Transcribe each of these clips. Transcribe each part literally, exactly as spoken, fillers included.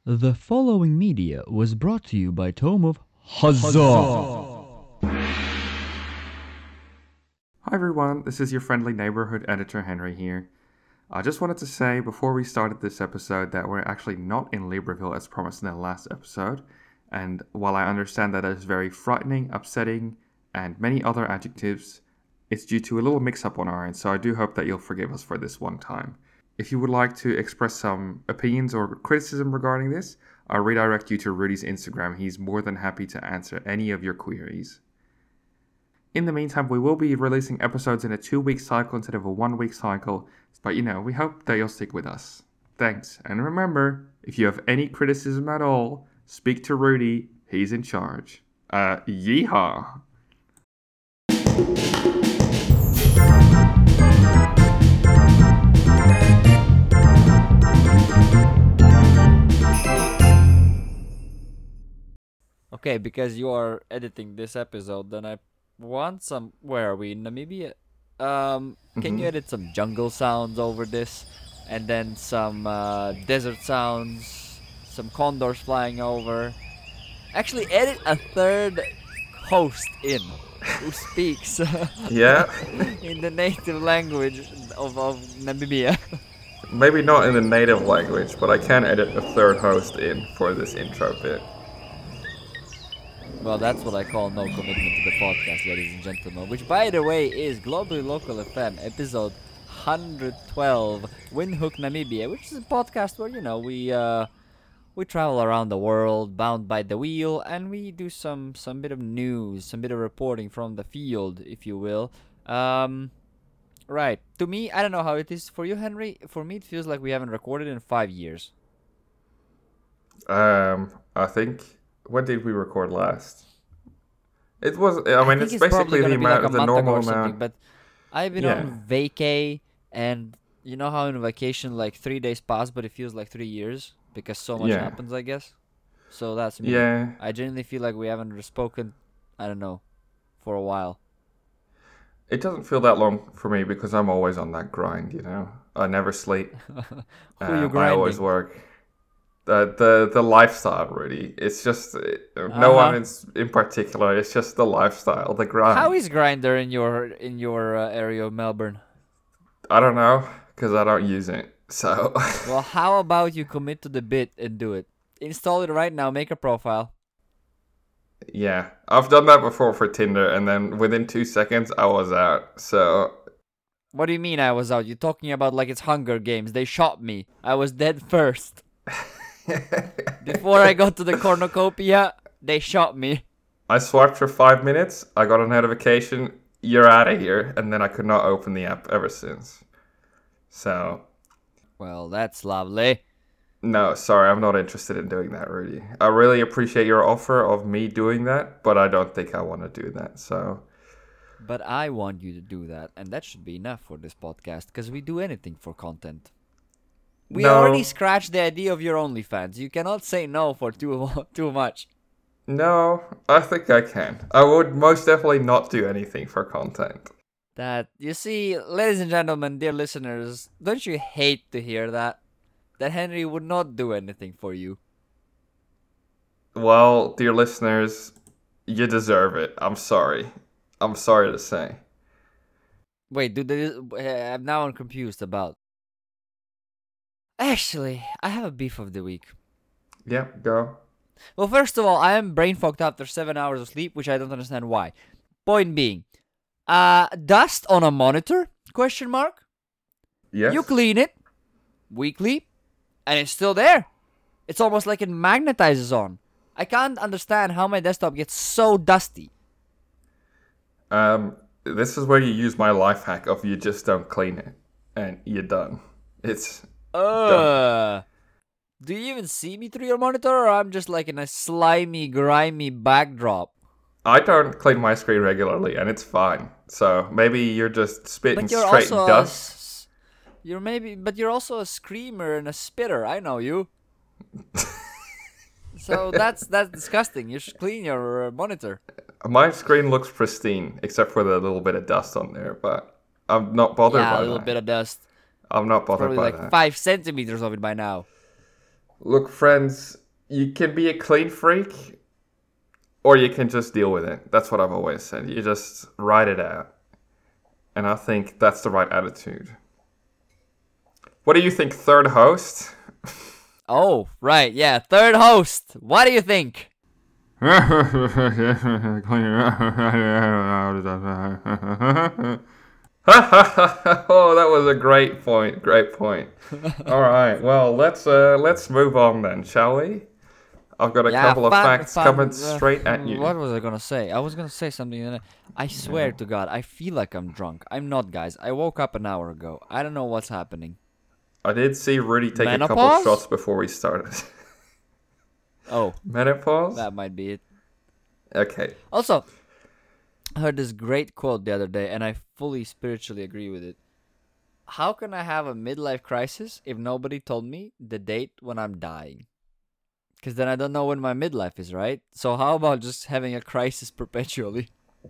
The following media was brought to you by Tome of Huzzah! Hi everyone, this is your friendly neighborhood editor Henry here. I just wanted to say before we started this episode that we're actually not in Libreville as promised in the last episode, and while I understand that is very frightening, upsetting, and many other adjectives, it's due to a little mix-up on our end, so I do hope that you'll forgive us for this one time. If you would like to express some opinions or criticism regarding this, I'll redirect you to Rudy's Instagram. He's more than happy to answer any of your queries. In the meantime, we will be releasing episodes in a two-week cycle instead of a one-week cycle, but you know, we hope that you'll stick with us. Thanks, and remember, if you have any criticism at all, speak to Rudy, he's in charge. Uh, yeehaw! Okay, because you are editing this episode, then I want some. Where are we? In Namibia? Um, can you Mhm. edit some jungle sounds over this, and then some uh, desert sounds, some condors flying over? Actually, edit a third host in who speaks Yeah, in the native language of, of Namibia. maybe not in the native language, but I can edit a third host in for this intro bit. Well, that's what I call no commitment to the podcast, ladies and gentlemen. Which, by the way, is Globally Local F M, episode one hundred twelve, Windhoek, Namibia, which is a podcast where, you know, we uh, we travel around the world, bound by the wheel, and we do some some bit of news, some bit of reporting from the field, if you will. Um, right. To me, I don't know how it is for you, Henry. For me, it feels like we haven't recorded in five years. Um, I think when did we record last? It was. I I mean, think it's it's probably basically the gonna be like amount, a the month ago normal or something, amount. but I've been Yeah. on vacay, and you know how in vacation like three days pass, but it feels like three years because so much Yeah. happens, I guess. So that's me. Yeah. I genuinely feel like we haven't spoken, I don't know, for a while. It doesn't feel that long for me because I'm always on that grind. You know, I never sleep. Who are you Um, I always grinding? work. The the the lifestyle, really. It's just uh, no Uh-huh. one in, in particular. It's just the lifestyle, the grind. How is Grinder in your in your uh, area of Melbourne? I don't know because I don't use it. So Well, how about you commit to the bit and do it? Install it right now. Make a profile. yeah, I've done that before for Tinder, and then within two seconds I was out. So What do you mean I was out? You're talking about like it's Hunger Games. They shot me. I was dead first. Before I got to the cornucopia, they shot me. I swiped for five minutes. I got a notification. You're out of here, and then I could not open the app ever since. So Well, that's lovely. no, sorry, I'm not interested in doing that, Rudy. I really appreciate your offer of me doing that, but I don't think I want to do that. So But I want you to do that, and that should be enough for this podcast, because we do anything for content. We No. already scratched the idea of your OnlyFans. You cannot say no for too too much. no, I think I can. I would most definitely not do anything for content. That you see, ladies and gentlemen, dear listeners, don't you hate to hear that? That Henry would not do anything for you. Well, dear listeners, you deserve it. I'm sorry. I'm sorry to say. Wait, dude, there is- uh, I'm now confused about. Actually, I have a beef of the week. Yep, go. Well, first of all, I am brain fogged after seven hours of sleep, which I don't understand why. Point being, uh, dust on a monitor? Question mark. Yes. You clean it weekly, and it's still there. It's almost like it magnetizes on. I can't understand how my desktop gets so dusty. Um, this is where you use my life hack of you just don't clean it, and you're done. It's Uh, do you even see me through your monitor, or I'm just like in a slimy, grimy backdrop? I don't clean my screen regularly, and it's fine. So maybe you're just spitting But you're straight also a dust. s- you're maybe, but you're also a screamer and a spitter. I know you. So that's that's disgusting. You should clean your uh, monitor. My screen looks pristine, except for the little bit of dust on there. But I'm not bothered Yeah, by a little that. bit of dust. I'm not bothered Probably by like that. five centimeters of it by now. Look, friends, you can be a clean freak, or you can just deal with it. That's what I've always said. You just ride it out. And I think that's the right attitude. What do you think, third host? Oh, right, yeah, third host. What do you think? Oh, that was a great point. Great point. All right. Well, let's uh, let's move on then, shall we? I've got a Yeah, couple of fun- facts fun- coming uh, straight at you. What was I gonna say? I was gonna say something. And I I swear to God, I feel like I'm drunk. I'm not, guys. I woke up an hour ago. I don't know what's happening. I did see Rudy take a couple Menopause? shots before we started. Oh, Menopause? that might be it. Okay. Also, I heard this great quote the other day, and I fully spiritually agree with it. How can I have a midlife crisis if nobody told me the date when I'm dying? Because then I don't know when my midlife is, right? So how about just having a crisis perpetually?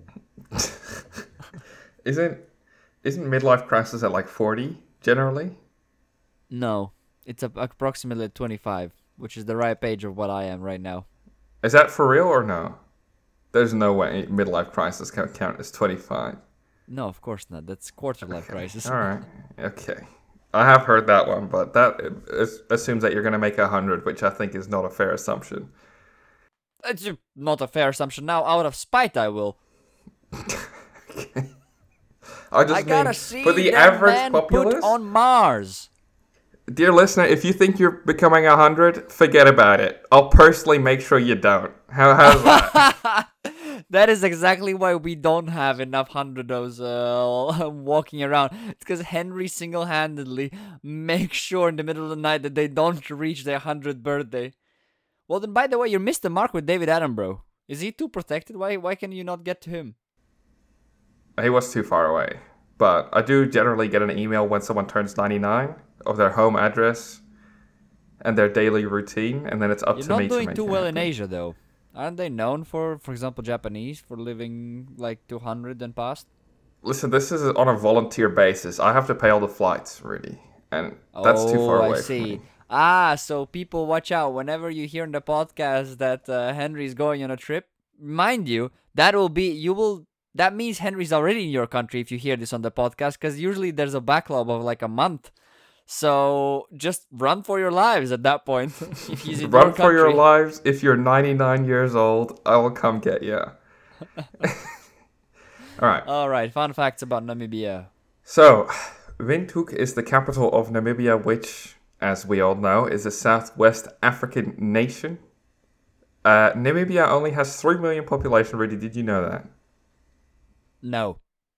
Isn't isn't midlife crisis at like forty generally? No, it's a, approximately twenty-five, which is the ripe age of what I am right now. Is that for real or no? There's no way midlife crisis can count as twenty-five. No, of course not. That's quarter life crisis. All right. Okay. I have heard that one, but that is, assumes that you're going to make one hundred, which I think is not a fair assumption. It's not a fair assumption. Now, out of spite, I will. Okay. I just I gotta mean, see for the that average man populace, put on Mars. dear listener, if you think you're becoming one hundred, forget about it. I'll personally make sure you don't. How, how's that? That is exactly why we don't have enough hundredos uh, walking around. It's because Henry single-handedly makes sure in the middle of the night that they don't reach their hundredth birthday. Well, then, by the way, you missed the mark with David Attenborough. Is he too protected? Why why can you not get to him? He was too far away. But I do generally get an email when someone turns ninety-nine of their home address and their daily routine, and then it's up You're to not me to doing make too it well in happen. Asia, though. Aren't they known for, for example, Japanese, for living like two hundred and past? Listen, this is on a volunteer basis. I have to pay all the flights, really. And that's too far Oh, away I see. from me. Ah, so people watch out. Whenever you hear in the podcast that uh, Henry's going on a trip, mind you, that will be, you will, that means Henry's already in your country if you hear this on the podcast, because usually there's a backlog of like a month. So just run for your lives at that point. If he's in Run your for your country. lives. If you're ninety-nine years old, I will come get you. All right. All right, fun facts about Namibia. So, Windhoek is the capital of Namibia, which, as we all know, is a southwest African nation. Uh, Namibia only has three million population, really. Did you know that? No.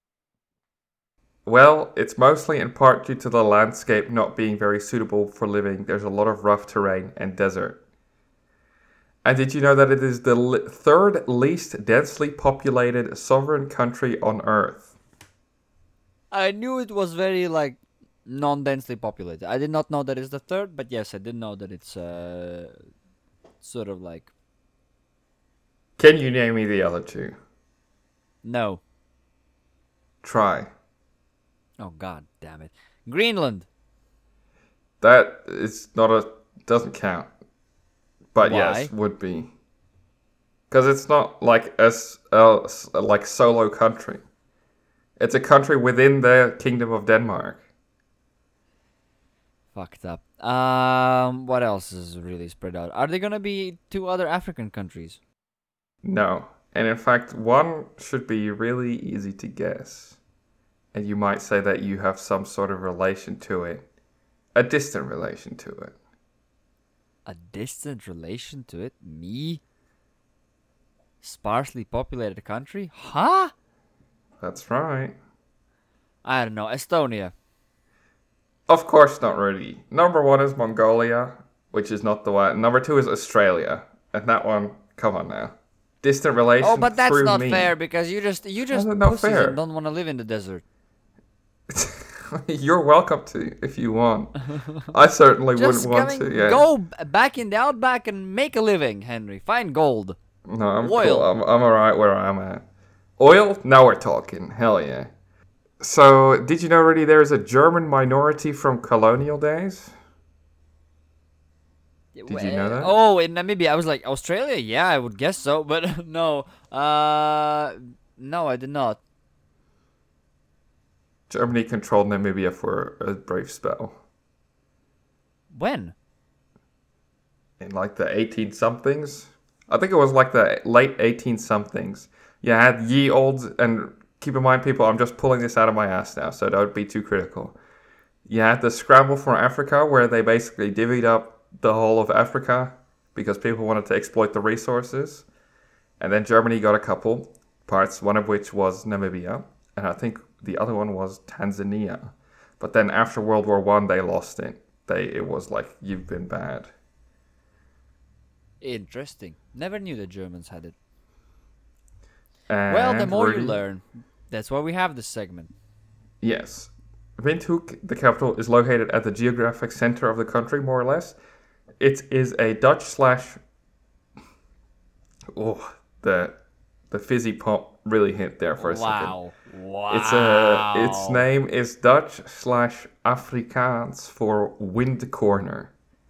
Well, it's mostly in part due to the landscape not being very suitable for living. There's a lot of rough terrain and desert. And did you know that it is the li- third least densely populated sovereign country on Earth? I knew it was very like non-densely populated. I did not know that it's the third, but yes, I did know that it's uh sort of like Can you name me the other two? no. Try. Oh god damn it. Greenland. That is not a... doesn't count. But Why? yes, would be. Because it's not like a, s- a s- like solo country. It's a country within the Kingdom of Denmark. Fucked up. Um what else is really spread out? Are there gonna be two other African countries? No. And in fact, one should be really easy to guess. And you might say that you have some sort of relation to it. A distant relation to it. A distant relation to it? Me? Sparsely populated country? Huh? That's right. I don't know. Estonia. Of course not really. Number one is Mongolia, which is not the one. Number two is Australia. And that one, come on now. Distant relation Oh, but that's through not me. fair because you just you just How's it not pussies fair? and don't want to live in the desert. You're welcome to if you want. I certainly Just wouldn't want coming- to. Yeah. Go b- back in the outback and make a living, Henry. Find gold. No, I'm Oil. cool. I'm I'm alright where I'm at. Oil? Now we're talking. Hell yeah. So, did you know already there is a German minority from colonial days? Did you know that? Oh, in Namibia, I was like, Australia? Yeah, I would guess so, but no. Uh, no, I did not. Germany controlled Namibia for a brief spell. When? In like the eighteen somethings. I think it was like the late eighteen somethings. You had ye olde, and keep in mind, people, I'm just pulling this out of my ass now, so don't be too critical. You had the Scramble for Africa, where they basically divvied up the whole of Africa because people wanted to exploit the resources. And then Germany got a couple parts, one of which was Namibia, and I think the other one was Tanzania. But then after World War One, they lost it. They it was like, you've been bad. Interesting. Never knew the Germans had it. And well, the more really, you learn. That's why we have this segment. Yes. Windhoek, the capital, is located at the geographic center of the country, more or less. It is a Dutch slash... Oh, the the fizzy pop really hit there for a Wow. second. Wow. It's a, its name is Dutch slash Afrikaans for wind corner.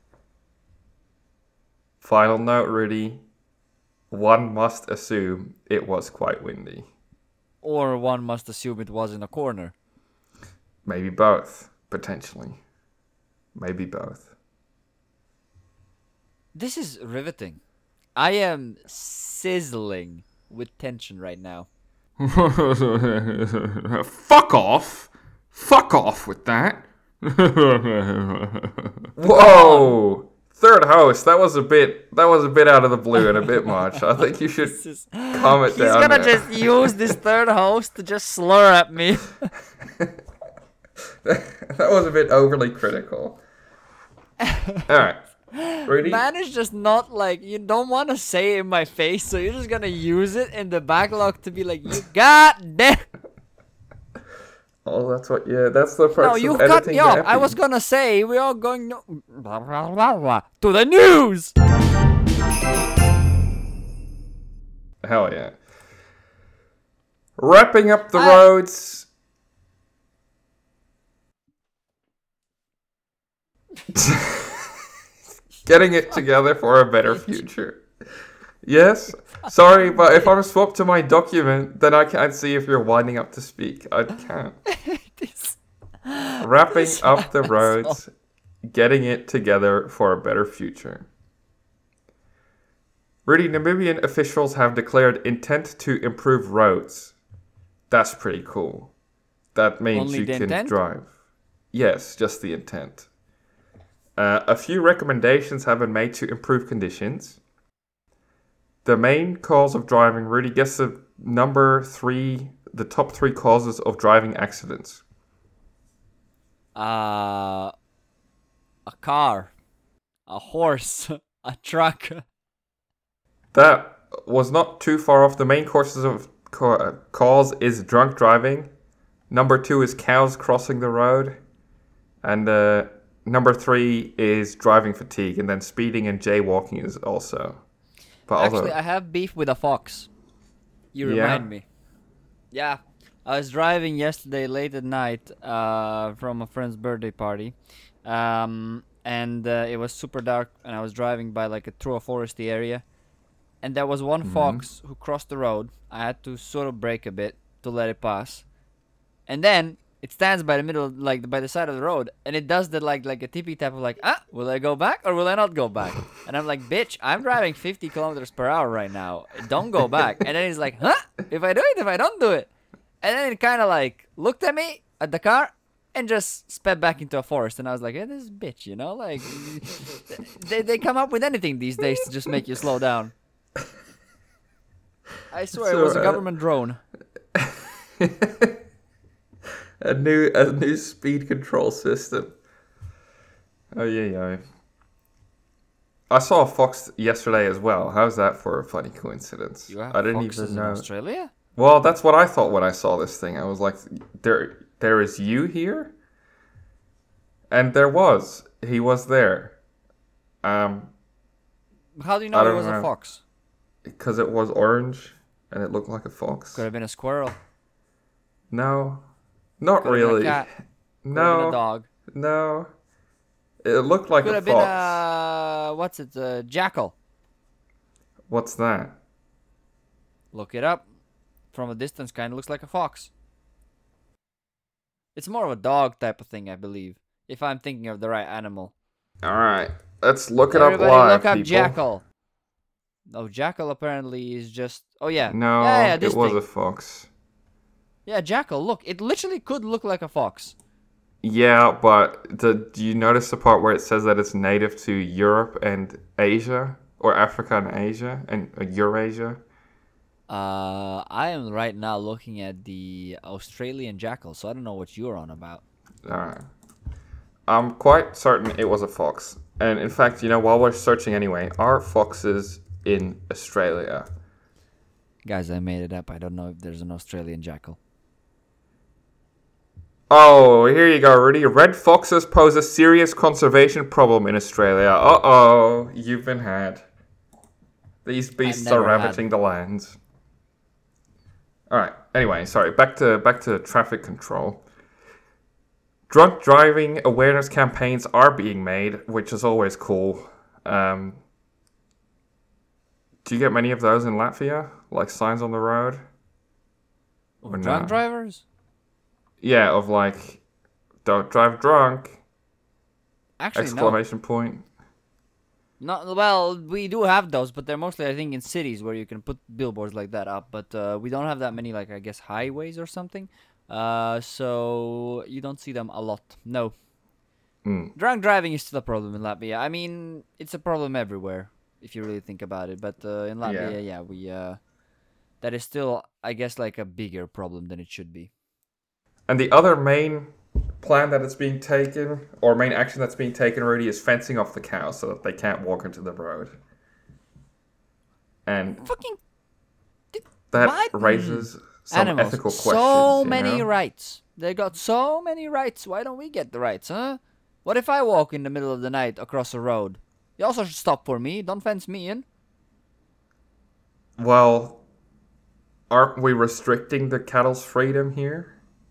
Final note, Rudy. One must assume it was quite windy. Or one must assume it was in a corner. Maybe both, potentially. Maybe both. This is riveting. I am sizzling with tension right now. Fuck off! Fuck off with that! Whoa! Third host, that was a bit that was a bit out of the blue and a bit much. I think you should Is, calm it he's down. gonna there. just use this third host to just slur at me. That was a bit overly critical. Alright. Rudy? Man is just not like, you don't want to say it in my face, so you're just gonna use it in the backlog to be like, you god damn. Oh, that's what, yeah, that's the parts No, you of cut editing me off. happy. I was gonna say, we are going no, blah, blah, blah, blah, to the news. Hell yeah. Wrapping up the I- roads. Getting it together for a better future. Yes? Sorry, but if I swap to my document, then I can't see if you're winding up to speak. I can't. This- Wrapping this up the asshole. roads. Getting it together for a better future. Rudy, Namibian officials have declared intent to improve roads. That's pretty cool. That means Only you the can intent? drive. Yes, just the intent. Uh, a few recommendations have been made to improve conditions. The main cause of driving, Rudy, guess the number three, the top three causes of driving accidents. Uh, a car, a horse, a truck. That was not too far off. The main causes of ca- cause is drunk driving. Number two is cows crossing the road. And uh, number three is driving fatigue. And then speeding and jaywalking is also. But Actually, although, I have beef with a fox. You Yeah? remind me. Yeah, I was driving yesterday late at night uh, from a friend's birthday party, um, and uh, it was super dark, and I was driving by like a through a foresty area, and there was one Mhm. fox who crossed the road. I had to sort of brake a bit to let it pass, and then it stands by the middle, like by the side of the road, and it does the like like a tippy tap of like, ah, will I go back or will I not go back? And I'm like, bitch, I'm driving fifty kilometers per hour right now. Don't go back. And then he's like, huh? If I do it, if I don't do it. And then it kind of like looked at me at the car and just sped back into a forest. And I was like, hey, this is bitch, you know? Like, they, they come up with anything these days to just make you slow down. I swear So, it was a uh, government drone. a new a new speed control system. Oh yeah, yeah. I saw a fox yesterday as well. How's that for a funny coincidence? You have I didn't foxes even in know. Australia? Well, that's what I thought when I saw this thing. I was like, there, there is you here, and there was. He was there. Um, How do you I know it don't was a know. fox? because it was orange and it looked like a fox. Could have been a squirrel. No, not Could have been a really. cat. Could have been No, a dog. no. It looked like Could a have been fox. a what's it? A jackal. What's that? Look it up. From a distance, kind of looks like a fox. It's more of a dog type of thing, I believe. If I'm thinking of the right animal. All right, let's look it Everybody up live, look up people. jackal. Oh, jackal apparently is just. Oh yeah. No, yeah, yeah, this it was thing. a fox. Yeah, jackal. Look, it literally could look like a fox. Yeah, but the, do you notice the part where it says that it's native to Europe and Asia, or Africa and Asia, and uh, Eurasia? Uh, I am right now looking at the Australian jackal, so I don't know what you're on about. Alright. I'm quite certain it was a fox. And in fact, you know, while we're searching anyway, are foxes in Australia? Guys, I made it up. I don't know if there's an Australian jackal. Oh, here you go, Rudy. Red foxes pose a serious conservation problem in Australia. Uh-oh, you've been had. These beasts are never had ravaging the lands. Alright, anyway, sorry, back to back to traffic control. Drunk driving awareness campaigns are being made, which is always cool. Um, do you get many of those in Latvia? Like signs on the road? Or Drunk not? drivers? Yeah, of like, don't drive drunk! Actually, Exclamation point. no. Not well. We do have those, but they're mostly, I think, in cities where you can put billboards like that up. But uh, we don't have that many, like I guess, highways or something. Uh, so you don't see them a lot. No. Mm. Drunk driving is still a problem in Latvia. I mean, it's a problem everywhere if you really think about it. But uh, in Latvia, yeah. yeah, we uh, that is still, I guess, like a bigger problem than it should be. And the other main plan that is being taken, or main action that's being taken already, is fencing off the cows so that they can't walk into the road. And Fucking that what? raises some animals. ethical questions. So you many know? rights. They got so many rights. Why don't we get the rights, huh? What if I walk in the middle of the night across a road? You also should stop for me. Don't fence me in. Well, aren't we restricting the cattle's freedom here?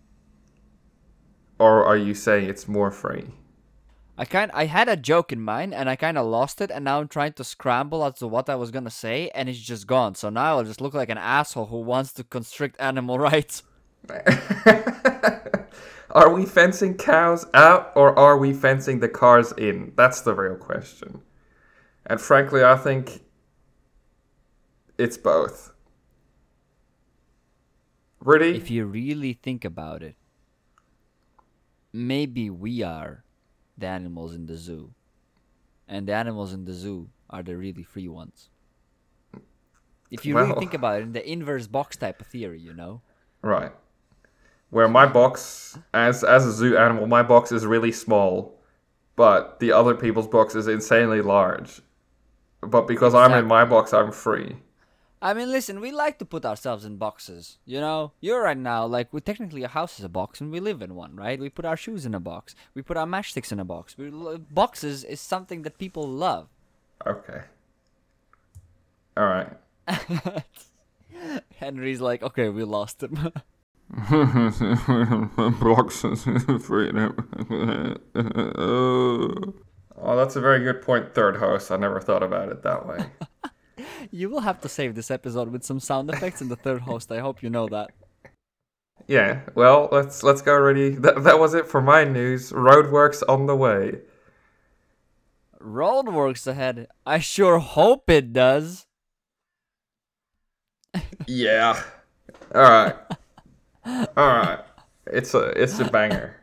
Or are you saying it's more free? I kind I had a joke in mind and I kind of lost it, and now I'm trying to scramble as to what I was gonna say, and it's just gone. So now I'll just look like an asshole who wants to constrict animal rights. Are we fencing cows out, or are we fencing the cars in? That's the real question. And frankly, I think it's both. Really? If you really think about it, maybe we are the animals in the zoo, and the animals in the zoo are the really free ones. If you Well- really think about it in the inverse box type of theory, you know. Right. Where my box, as as a zoo animal, my box is really small, but the other people's box is insanely large. But because I'm in Exactly. my box, I'm free. I mean, listen, we like to put ourselves in boxes, you know? You're right now, like, we technically, a house is a box, and we live in one, right? We put our shoes in a box. We put our matchsticks in a box. We, boxes is something that people love. Okay. All right. Henry's like, okay, we lost him. Boxes, freedom. Oh, that's a very good point, third host. I never thought about it that way. You will have to save this episode with some sound effects in the third host. I hope you know that. Yeah, well, let's let's go already. That, that was it for my news. Roadworks on the way. Roadworks ahead. I sure hope it does. Yeah. All right. All right. It's a it's a banger.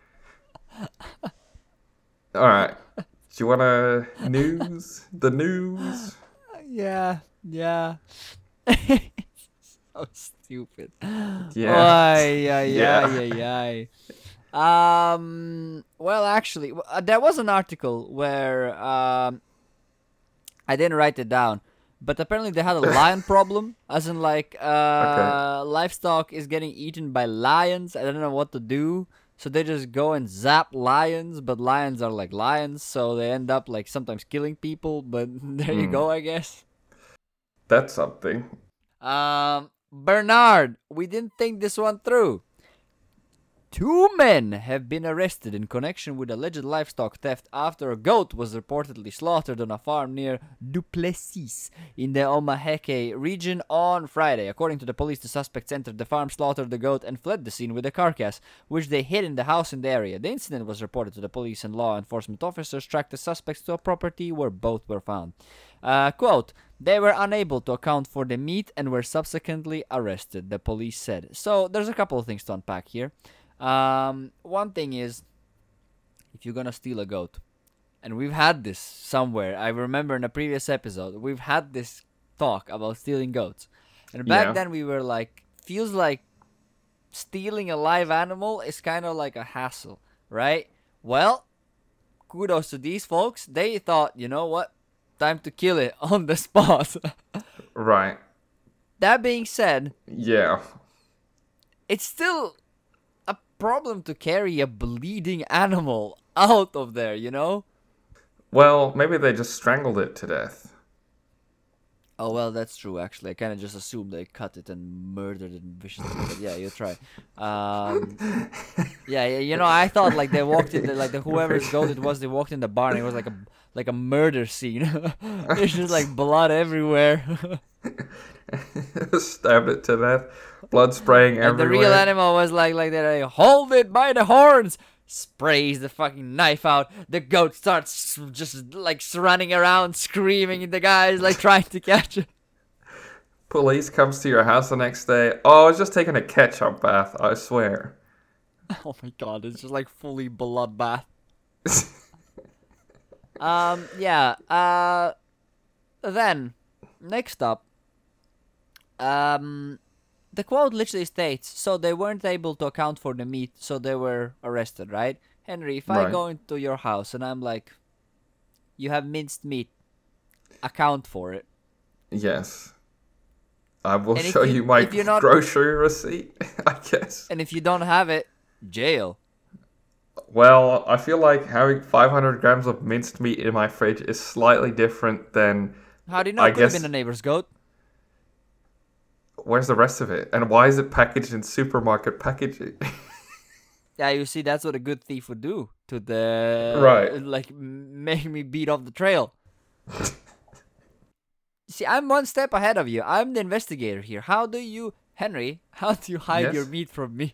All right. Do you want to news? The news? Yeah, yeah. So stupid. Yeah. Ay, ay, Yeah. ay, ay, ay. Um. Well, actually, w- uh, there was an article where um, I didn't write it down, but apparently they had a lion problem, as in like uh, livestock is getting eaten by lions. I don't know what to do, so they just go and zap lions, but lions are like lions, so they end up like sometimes killing people. But there you Hmm. go, I guess. That's something. Um, Bernard, we didn't think this one through. Two men have been arrested in connection with alleged livestock theft after a goat was reportedly slaughtered on a farm near Duplessis in the Omaheke region on Friday. According to the police, the suspects entered the farm, slaughtered the goat, and fled the scene with the carcass, which they hid in the house in the area. The incident was reported to the police, and law enforcement officers tracked the suspects to a property where both were found. Uh, quote, they were unable to account for the meat and were subsequently arrested, the police said. So there's a couple of things to unpack here. Um, one thing is, if you're gonna steal a goat, and we've had this somewhere, I remember in a previous episode, we've had this talk about stealing goats. And back Yeah. then we were like, feels like stealing a live animal is kind of like a hassle, right? Well, kudos to these folks. They thought, you know what? Time to kill it on the spot. Right. That being said, Yeah. it's still a problem to carry a bleeding animal out of there, you know? Well, maybe they just strangled it to death. Oh, well, that's true, actually. I kind of just assumed they cut it and murdered it viciously. But yeah, you try. Um, yeah, yeah, you know, I thought like they walked in, the, like the whoever's goat it was, they walked in the barn. It was like a like a murder scene. There's just like blood everywhere. Stabbed it to death. Blood spraying And everywhere. the real animal was like like they're like, hold it by the horns. Sprays the fucking knife out. The goat starts just like running around, screaming, and the guy's like trying to catch it. Police comes to your house the next day. Oh, I was just taking a ketchup bath, I swear. Oh my god, it's just like fully bloodbath. um, yeah. Uh, then next up, um, the quote literally states, "So they weren't able to account for the meat, so they were arrested." Right, Henry? If I Right. go into your house and I'm like, "You have minced meat, account for it." Yes. I will And if show you- you, my if you're not- grocery receipt, I guess. And if you don't have it, jail. Well, I feel like having five hundred grams of minced meat in my fridge is slightly different than How do you know? I It could have guess- been a neighbor's goat. where's the rest of it? And why is it packaged in supermarket packaging? Yeah, you see, that's what a good thief would do to the Right. like m- make me beat off the trail. See, I'm one step ahead of you. I'm the investigator here. How do you, Henry? How do you hide Yes? your meat from me?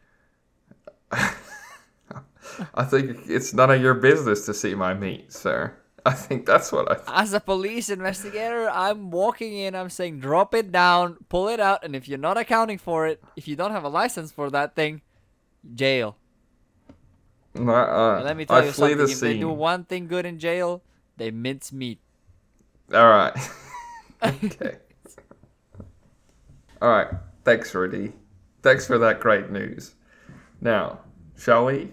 I think it's none of your business to see my meat, sir. I think that's what I think. As a police investigator, I'm walking in. I'm saying, drop it down, pull it out, and if you're not accounting for it, if you don't have a license for that thing, jail. No, uh, And let me tell I you flee something. the If they do scene. one thing good in jail, they mince meat. All right. Okay. All right. Thanks, Rudy. Thanks for that great news. Now, shall we?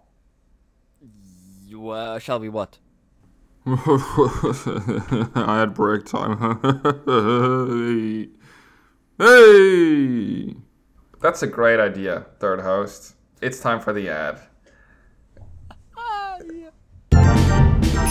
You, uh, shall we what? I had break time. Hey! That's a great idea, third host. It's time for the ad. Ah, yeah.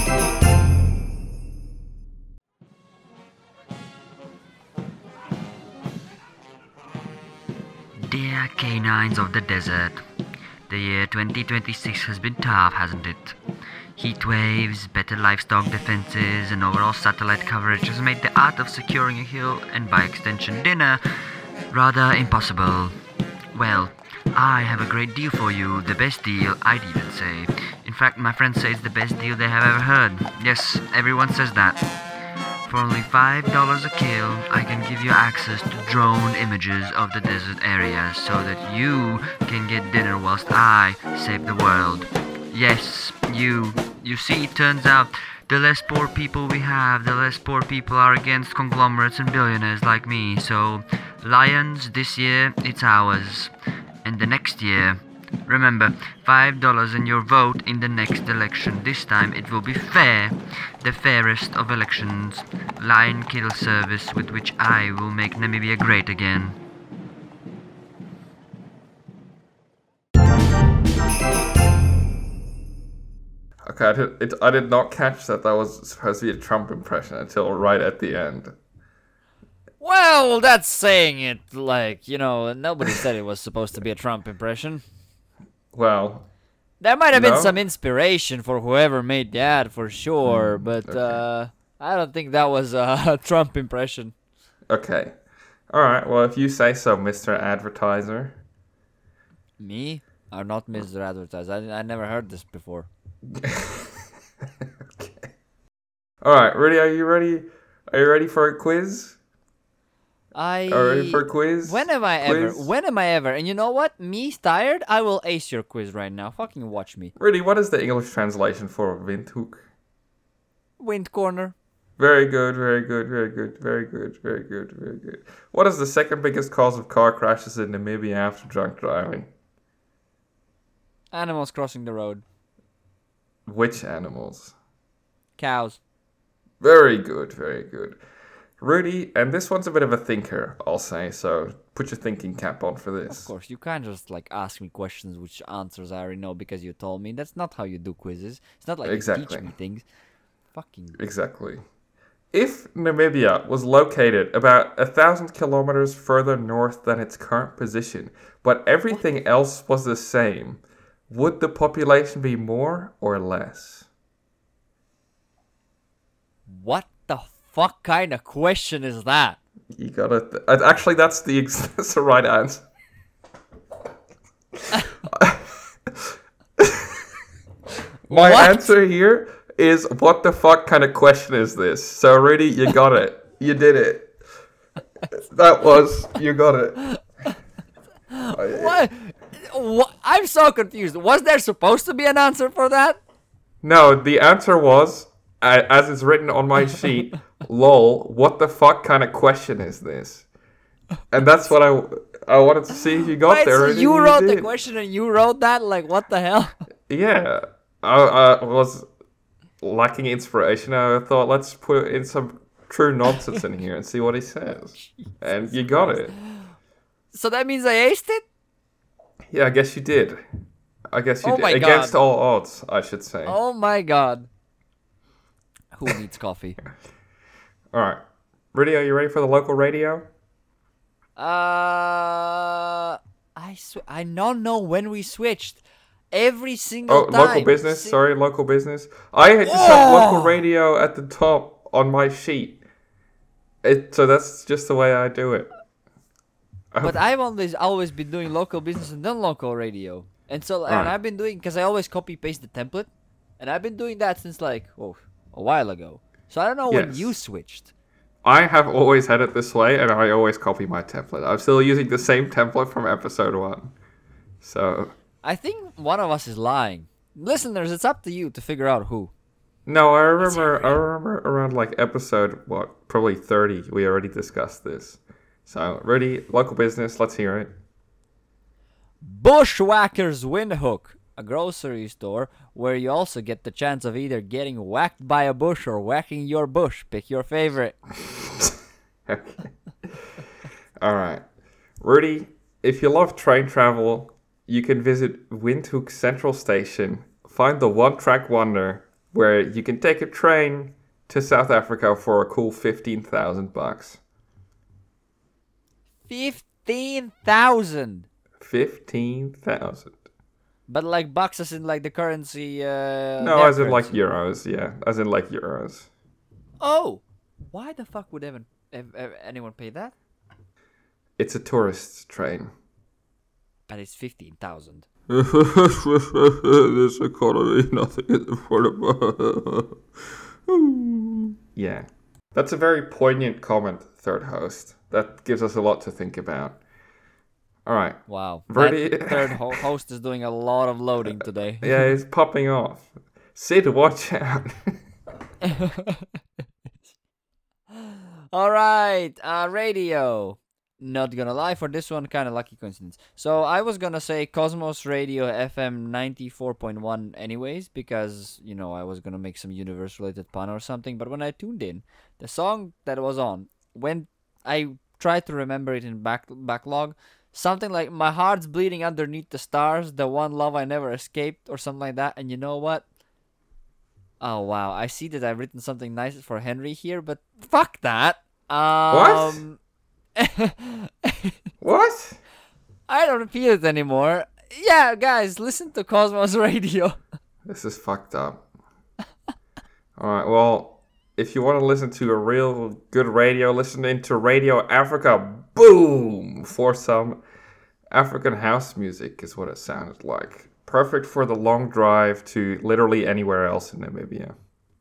Dear canines of the desert, the year twenty twenty-six has been tough, hasn't it? Heat waves, better livestock defenses, and overall satellite coverage has made the art of securing a hill, and by extension dinner, rather impossible. Well, I have a great deal for you, the best deal, I'd even say. In fact, my friends say it's the best deal they have ever heard. Yes, everyone says that. For only five dollars a kill, I can give you access to drone images of the desert area so that you can get dinner whilst I save the world. Yes, you. You see, it turns out the less poor people we have, the less poor people are against conglomerates and billionaires like me. So, Lions, this year, it's ours. And the next year, remember, five dollars and your vote in the next election. This time it will be fair, the fairest of elections. Lion Kill service with which I will make Namibia great again. Okay, I did, it, I did not catch that that was supposed to be a Trump impression until right at the end. Well, that's saying it like, you know, nobody said it was supposed to be a Trump impression. Well, There might have No? been some inspiration for whoever made the ad for sure, Mm, but okay. uh, I don't think that was a Trump impression. okay. All right. Well, if you say so, Mister Advertiser. Me? Or not Mister Advertise. I, I never heard this before. Okay. All right, ready? Are you ready? Are you ready for a quiz? I. Are you ready for a quiz? When am I ever? Quiz? When am I ever? And you know what? Me tired? I will ace your quiz right now. Fucking watch me. Really, what is the English translation for windhoek? Wind corner. Very good, very good, very good, very good, very good, very good. What is the second biggest cause of car crashes in Namibia after drunk driving? Animals crossing the road. Which animals? Cows. Very good, very good. Rudy, and this one's a bit of a thinker, I'll say, so put your thinking cap on for this. Of course, you can't just like ask me questions which answers I already know because you told me. That's not how you do quizzes. It's not like you Exactly. teach me things. Fucking. Exactly. If Namibia was located about a thousand kilometers further north than its current position, but everything else was the same, would the population be more or less? What the fuck kind of question is that? You gotta. Th- uh, actually, that's the ex- that's the right answer. My What? answer here is what the fuck kind of question is this? So, Rudy, you got it. You did it. That was you got it. What? What? I'm so confused. Was there supposed to be an answer for that? No, the answer was, uh, as it's written on my sheet, lol, what the fuck kind of question is this? And that's what I, I wanted to see if you got Wait, there. so and you wrote the did. question and you wrote that? Like, what the hell? Yeah, I, I was lacking inspiration. I thought, let's put in some true nonsense in here and see what he says. And you got it. So that means I aced it? Yeah, I guess you did. I guess you Oh did. my Against God. all odds, I should say. Oh my god. Who needs coffee? All right. Rudy, are you ready for the local radio? Uh, I sw- I don't know when we switched. Every single Oh, time. local business. Si- Sorry, local business. I just have local Oh! radio at the top on my sheet. It, so that's just the way I do it. But I've always always been doing local business and then local radio. And so and Alright. I've been doing because I always copy paste the template, and I've been doing that since like oh a while ago. So I don't know when Yes. you switched. I have always had it this way, and I always copy my template. I'm still using the same template from episode one. So, I think one of us is lying. Listeners, it's up to you to figure out who. no, I remember. I remember around like episode what, probably thirty. We already discussed this. So, ready? Local business. Let's hear it. Bushwhackers Windhoek, a grocery store where you also get the chance of either getting whacked by a bush or whacking your bush. Pick your favorite. Okay. All right, Rudy. If you love train travel, you can visit Windhoek Central Station. Find the one-track wonder where you can take a train to South Africa for a cool fifteen thousand bucks. Fifteen thousand. Fifteen thousand. But like bucks as in like the currency. Uh, No, their as in like currency. euros. Yeah, as in like euros. Oh, why the fuck would even ev- ev- anyone pay that? It's a tourist train. But it's fifteen thousand. This economy, nothing is affordable. Yeah, that's a very poignant comment, third host. That gives us a lot to think about. All right. Wow. Verdi- That third ho- host is doing a lot of loading today. Yeah, it's popping off. Sid, watch out. All right, uh, radio. Not gonna lie, for this one, kind of lucky coincidence. So I was gonna say Cosmos Radio F M ninety-four point one anyways, because, you know, I was gonna make some universe-related pun or something. But when I tuned in, the song that was on, when I tried to remember it in back backlog, something like "My heart's bleeding underneath the stars, the one love I never escaped," or something like that. And you know what? Oh wow, I see that I've written something nice for Henry here, but fuck that. Um, What? I don't feel it anymore. yeah, guys, listen to Cosmos Radio. This is fucked up. Alright, well, if you want to listen to a real good radio, listen into Radio Africa. Boom! For some African house music is what it sounded like. Perfect for the long drive to literally anywhere else in Namibia.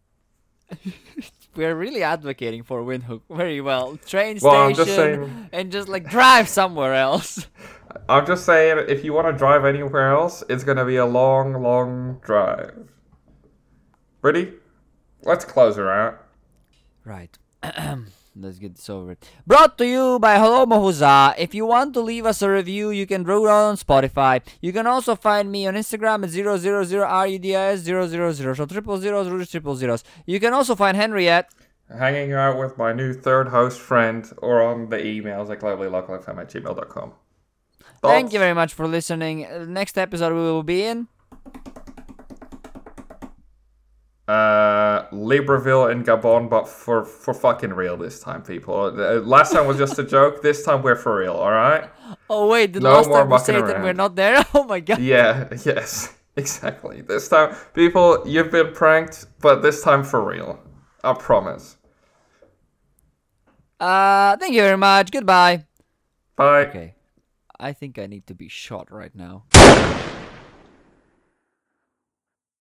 We're really advocating for Windhoek very well. Train Well, I'm station just saying- and just like drive somewhere else. I'm just saying, if you want to drive anywhere else, it's going to be a long, long drive. Ready? Let's close her out. Right. Let's get this over it. Brought to you by Hello Mahuza. If you want to leave us a review, you can do it on Spotify. You can also find me on Instagram at zero zero zero R U D I S zero zero zero. So triple zeros, root triple zeros. You can also find Henry at Hanging out with my new third host friend, or on the emails at globallylocalfm at gmail dot com. Thank you very much for listening. Uh, Next episode we will be in Uh, Libreville in Gabon, but for, for fucking real this time, people. Uh, last time was just a joke. This time we're for real, alright? Oh wait, the No last more time we mucking said that around. we're not there. Oh my god. Yeah, yes, exactly. This time, people, you've been pranked, but this time for real. I promise. Uh, thank you very much. Goodbye. Bye. Okay. I think I need to be shot right now.